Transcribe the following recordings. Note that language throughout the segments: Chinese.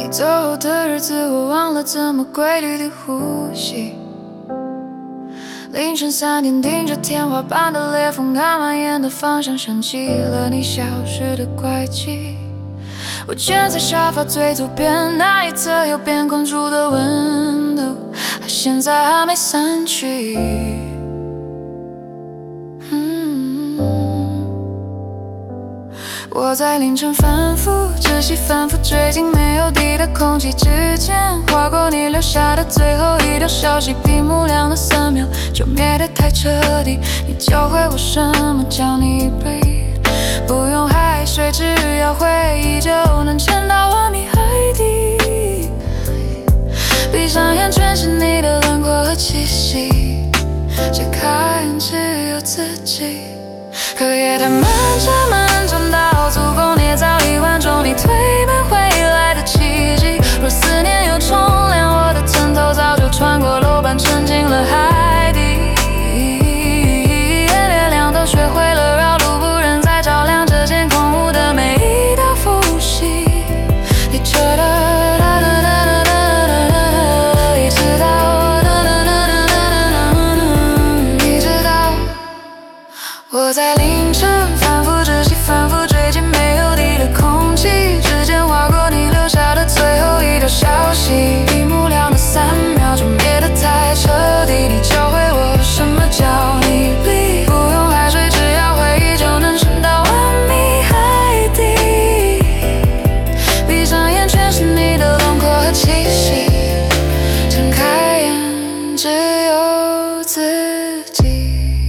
你走后的日子，我忘了怎么规律的呼吸。凌晨3点，盯着天花板的裂缝，看蜿蜒的方向，想起了你消失的轨迹。我蜷在沙发最左边那一侧，右边关注的温度，现在还没散去。我在凌晨反复窒息，反复追进没有底的空气之间，划过你留下的最后一条消息，屏幕亮了3秒就灭得太彻底。你教会我什么叫你 breathe， 不用海水，只要回忆就能潜到1米海底。闭上眼，全是你的轮廓和气息，解开眼，只有自己。可夜太漫长，漫长到足够捏造1万种你推门回来的奇迹。若思念有重量，我的枕头早就穿过楼板，沉进了海底。月亮都学会了绕路，不忍再照亮这间空无的每一道缝隙。你知道，你知道，你知道，我在凌晨反复窒息，反复追进没有底的空气之间，划过你留下的最后一条消息，屏幕亮了3秒就灭得太彻底。你教会我什么叫你 bleed， 不用海水，只要回忆就能沉到1米海底。闭上眼，全是你的轮廓和气息，睁开眼，只有自己。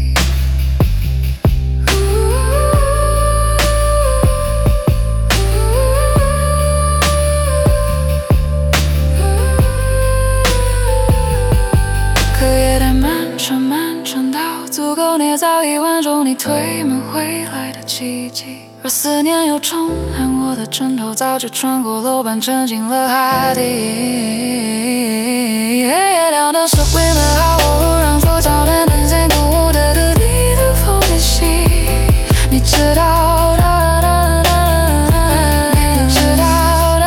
足够捏造1万种你推门回来的奇迹。若思念有重量，我的枕头早就穿过楼板，沉进了海底。月亮的手为了好，我让左脚的灯线空无的土地的缝隙。你知道，你知道，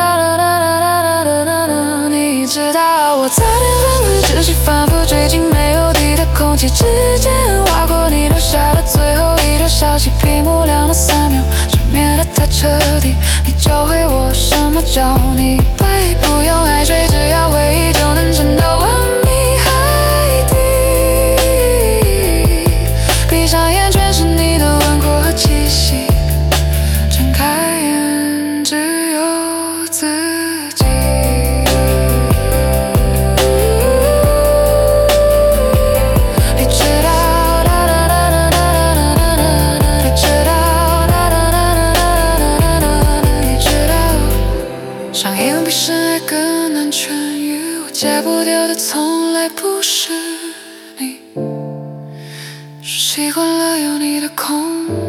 你知道，我在反复窒息，反复追进没有底的空气之间，划过你留下的最后一条消息，屏幕亮了3秒就灭得太彻底。你教会我什么叫你背，不用海水，只要回忆就能沉到1米海底。闭上眼，全是你的轮廓和气息，睁开眼，只有自己。伤眼比深爱更难痊愈，我戒不掉的从来不是你，是习惯了有你的空